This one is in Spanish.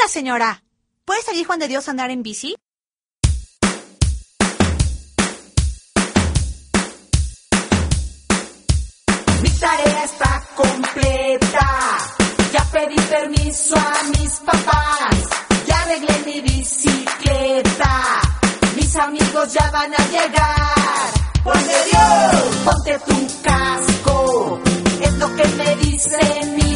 señora. ¿Puede salir Juan de Dios a andar en bici? Mi tarea está completa. Ya pedí permiso a mis papás. Ya arreglé mi bicicleta. Mis amigos ya van a llegar. Juan de Dios, ponte tu casco. Es lo que me dice mi